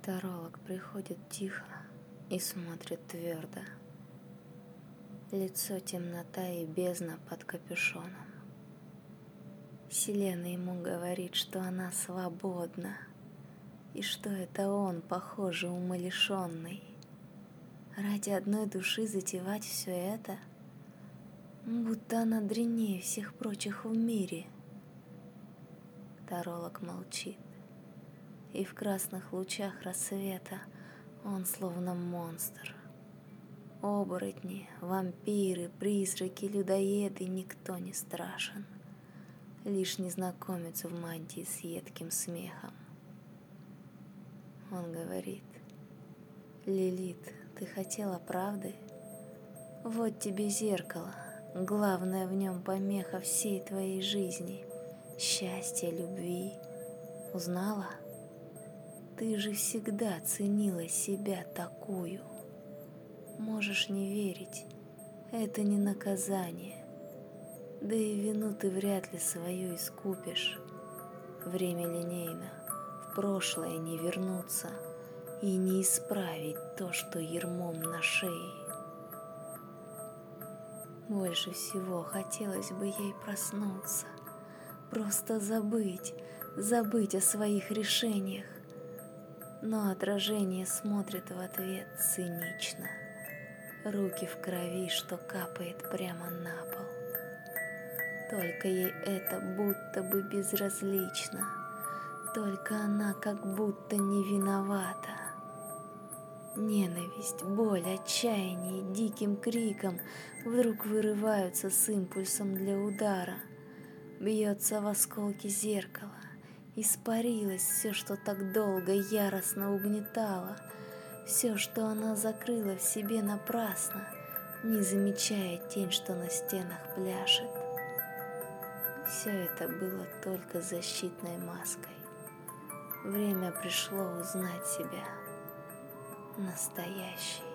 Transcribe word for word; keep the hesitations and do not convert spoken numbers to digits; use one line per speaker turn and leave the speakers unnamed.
Таролог приходит тихо и смотрит твердо. Лицо темнота и бездна под капюшоном. Вселенная ему говорит, что она свободна, и что это он, похоже, умалишенный. Ради одной души затевать все это, будто она дряннее всех прочих в мире. Таролог молчит, и в красных лучах рассвета он словно монстр. Оборотни, вампиры, призраки, людоеды — никто не страшен. Лишь незнакомец в мантии с едким смехом. Он говорит: «Лилит, ты хотела правды? Вот тебе зеркало, главное в нем помеха всей твоей жизни, счастья, любви. Узнала? Ты же всегда ценила себя такую. Можешь не верить, это не наказание. Да и вину ты вряд ли свою искупишь. Время линейно, в прошлое не вернуться и не исправить то, что ярмом на шее». Больше всего хотелось бы ей проснуться, просто забыть, забыть о своих решениях. Но отражение смотрит в ответ цинично. Руки в крови, что капает прямо на пол. Только ей это будто бы безразлично. Только она как будто не виновата. Ненависть, боль, отчаяние диким криком вдруг вырываются с импульсом для удара. Бьется в осколки зеркала. Испарилось все, что так долго яростно угнетало. Все, что она закрыла в себе напрасно, не замечая тень, что на стенах пляшет. Все это было только защитной маской. Время пришло узнать себя настоящей.